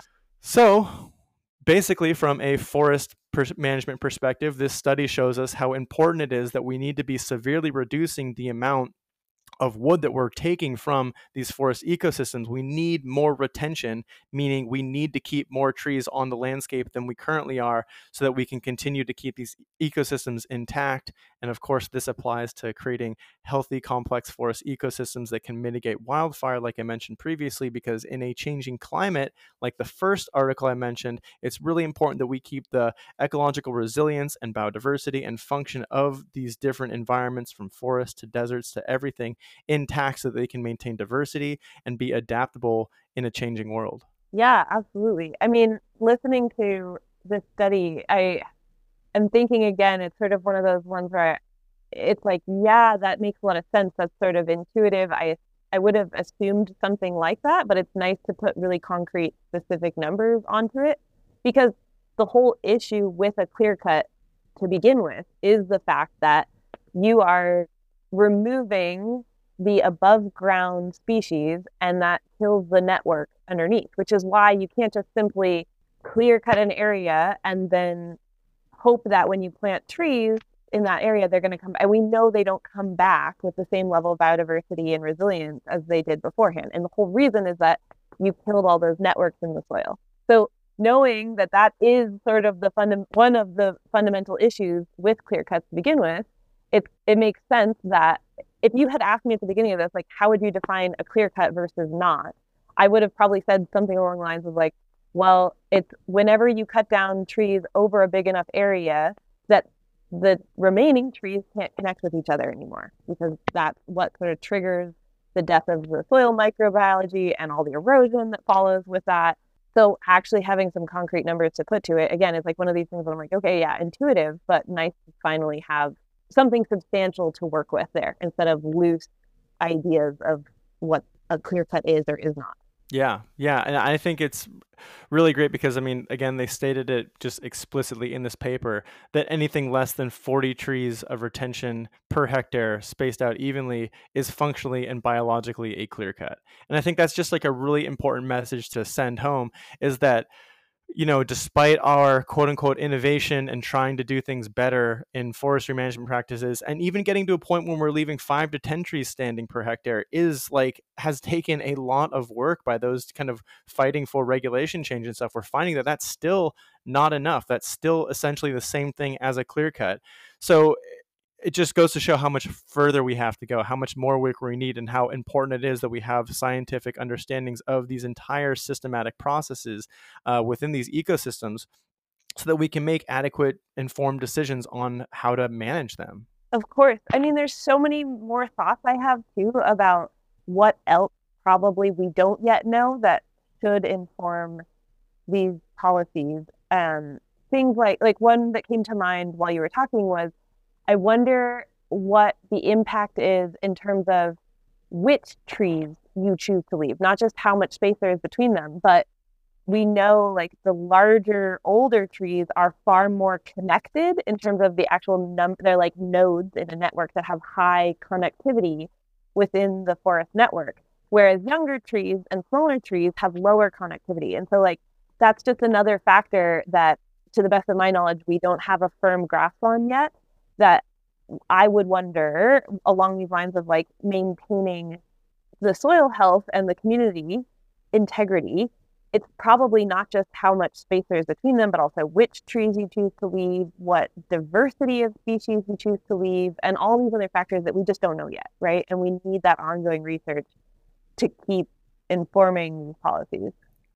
So basically, from a forest per- management perspective, this study shows us how important it is that we need to be severely reducing the amount of wood that we're taking from these forest ecosystems. We need more retention, meaning we need to keep more trees on the landscape than we currently are so that we can continue to keep these ecosystems intact. And of course, this applies to creating healthy, complex forest ecosystems that can mitigate wildfire, like I mentioned previously, because in a changing climate, like the first article I mentioned, it's really important that we keep the ecological resilience and biodiversity and function of these different environments, from forests to deserts to everything, intact so that they can maintain diversity and be adaptable in a changing world. Yeah, absolutely. I mean, listening to this study, I am thinking again, it's sort of one of those ones where it's like, yeah, that makes a lot of sense. That's sort of intuitive. I I would have assumed something like that, but it's nice to put really concrete, specific numbers onto it, because the whole issue with a clear cut to begin with is the fact that you are removing the above ground species, and that kills the network underneath, which is why you can't just simply clear cut an area and then hope that when you plant trees in that area, they're going to come back. And we know they don't come back with the same level of biodiversity and resilience as they did beforehand. And the whole reason is that you killed all those networks in the soil. So knowing that that is sort of the funda- one of the fundamental issues with clear cuts to begin with, it, it makes sense that if you had asked me at the beginning of this, like, how would you define a clear cut versus not? I would have probably said something along the lines of like, well, it's whenever you cut down trees over a big enough area that the remaining trees can't connect with each other anymore, because that's what sort of triggers the death of the soil microbiology and all the erosion that follows with that. So actually having some concrete numbers to put to it, again, is like one of these things where I'm like, okay, yeah, intuitive, but nice to finally have something substantial to work with there instead of loose ideas of what a clear cut is or is not. Yeah, yeah. And I think it's really great because, I mean, again, they stated it just explicitly in this paper that anything less than forty trees of retention per hectare spaced out evenly is functionally and biologically a clear cut. And I think that's just like a really important message to send home, is that, you know, despite our quote unquote innovation and trying to do things better in forestry management practices, and even getting to a point when we're leaving five to ten trees standing per hectare is like, has taken a lot of work by those kind of fighting for regulation change and stuff. We're finding that that's still not enough. That's still essentially the same thing as a clear cut. So it just goes to show how much further we have to go, how much more work we need, and how important it is that we have scientific understandings of these entire systematic processes uh, within these ecosystems so that we can make adequate, informed decisions on how to manage them. Of course. I mean, there's so many more thoughts I have too about what else probably we don't yet know that should inform these policies. Um, things like, like one that came to mind while you were talking was, I wonder what the impact is in terms of which trees you choose to leave, not just how much space there is between them, but we know like the larger, older trees are far more connected in terms of the actual number. They're like nodes in a network that have high connectivity within the forest network, whereas younger trees and smaller trees have lower connectivity. And so like, that's just another factor that, to the best of my knowledge, we don't have a firm grasp on yet, that I would wonder along these lines of like maintaining the soil health and the community integrity. It's probably not just how much space there is between them, but also which trees you choose to leave, what diversity of species you choose to leave, and all these other factors that we just don't know yet, right? And we need that ongoing research to keep informing these policies.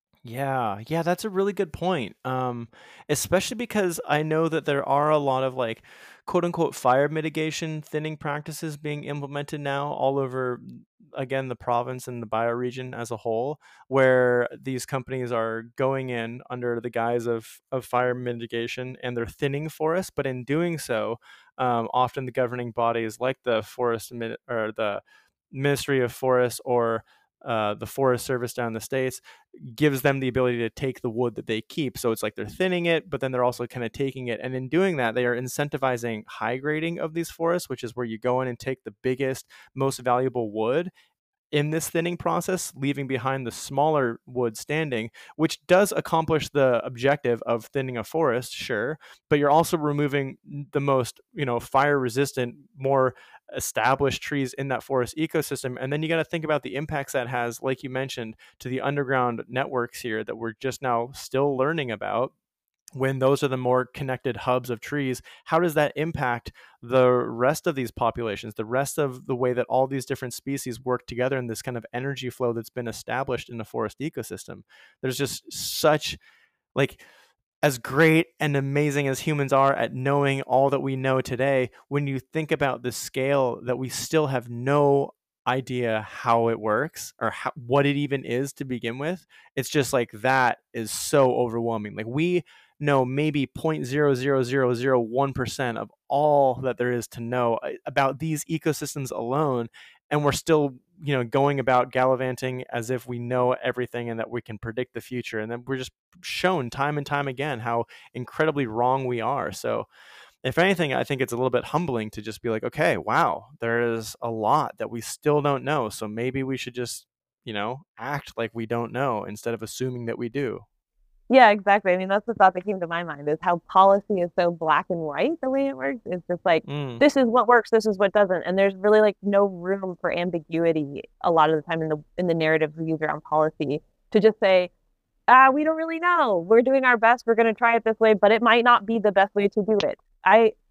Yeah, yeah, that's a really good point. Um, especially because I know that there are a lot of like quote unquote fire mitigation thinning practices being implemented now all over, again, the province and the bioregion as a whole, where these companies are going in under the guise of, of fire mitigation and they're thinning forests. But in doing so, um, often the governing bodies like the forest Min- or the Ministry of Forests or uh, the Forest Service down in the States gives them the ability to take the wood that they keep. So it's like they're thinning it, but then they're also kind of taking it. And in doing that, they are incentivizing high grading of these forests, which is where you go in and take the biggest, most valuable wood in this thinning process, leaving behind the smaller wood standing, which does accomplish the objective of thinning a forest, sure, but you're also removing the most, you know, fire resistant, more established trees in that forest ecosystem. And then you got to think about the impacts that has, like you mentioned, to the underground networks here that we're just now still learning about. When those are the more connected hubs of trees, how does that impact the rest of these populations, the rest of the way that all these different species work together in this kind of energy flow that's been established in the forest ecosystem? There's just such, like, as great and amazing as humans are at knowing all that we know today, when you think about the scale that we still have no idea how it works or how, what it even is to begin with, it's just like that is so overwhelming. Like we know maybe zero point zero zero zero zero one percent of all that there is to know about these ecosystems alone, and we're still, you know, going about gallivanting as if we know everything and that we can predict the future. And then we're just shown time and time again how incredibly wrong we are. So if anything, I think it's a little bit humbling to just be like, okay, wow, there is a lot that we still don't know. So maybe we should just, you know, act like we don't know instead of assuming that we do. Yeah, exactly. I mean, that's the thought that came to my mind, is how policy is so black and white the way it works. It's just like, mm. this is what works, this is what doesn't. And there's really like no room for ambiguity a lot of the time in the in the narrative we use around policy to just say, ah, we don't really know. We're doing our best. We're going to try it this way, but it might not be the best way to do it. I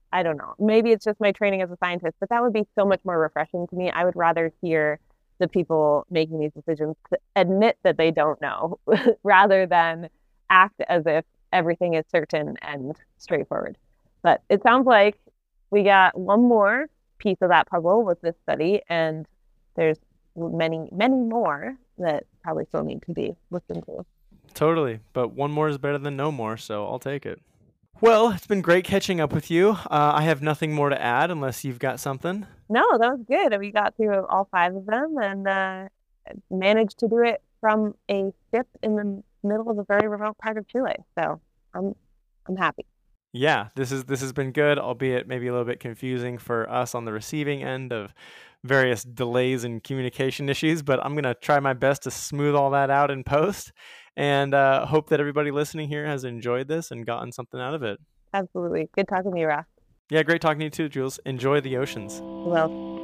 I don't know, maybe it's just my training as a scientist, but that would be so much more refreshing to me. I would rather hear the people making these decisions to admit that they don't know rather than act as if everything is certain and straightforward. But it sounds like we got one more piece of that puzzle with this study, and there's many, many more that probably still need to be looked into. Totally. But one more is better than no more, so I'll take it. Well, it's been great catching up with you. Uh, I have nothing more to add unless you've got something. No, that was good. We got through all five of them and uh, managed to do it from a ship in the middle of a very remote part of Chile. So I'm I'm happy. Yeah, this is this has been good, albeit maybe a little bit confusing for us on the receiving end of various delays and communication issues, but I'm going to try my best to smooth all that out in post, and uh, hope that everybody listening here has enjoyed this and gotten something out of it. Absolutely. Good talking to you, Ross. Yeah, great talking to you too, Jules. Enjoy the oceans. Well.